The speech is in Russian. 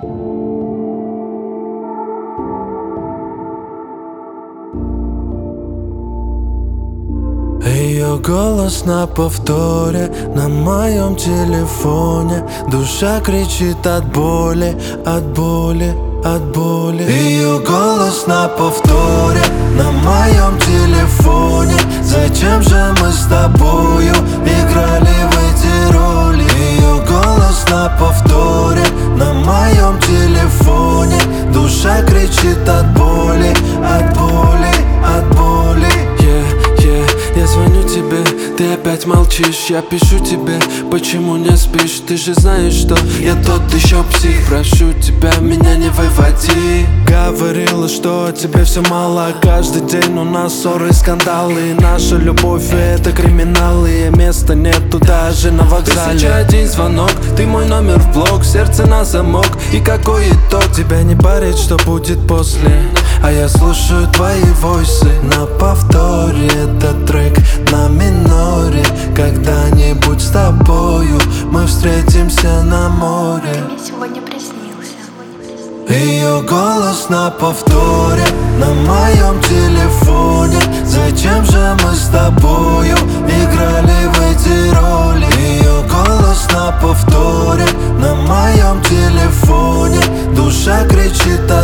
Ее голос на повторе на моем телефоне. Душа кричит от боли, от боли, от боли. Ее голос на повторе на моем телефоне. Зачем же мы с тобою играли в эти роли? Ее голос на повторе на моем телефоне. Душа кричит от боли, от боли, от боли. Я звоню тебе, ты опять молчишь. Я пишу тебе, почему не спишь? Ты же знаешь, что я тот еще псих. Прошу тебя, меня не выводи. Говорила, что тебе все мало. Каждый день у нас ссоры и скандалы. И наша любовь — это криминалы. И места нету даже на вокзале. Тысяча один звонок, ты мой номер в блог. Сердце на замок, и какой итог? Тебя не парит, что будет после. А я слушаю твои войсы на повторе. Этот трек на миноре. Когда-нибудь с тобою мы встретимся на море. Ты мне сегодня приснился. Ее голос на повторе на моем телефоне. Зачем же мы с тобою играли в эти роли? Ее голос на повторе на моем телефоне. Душа кричит от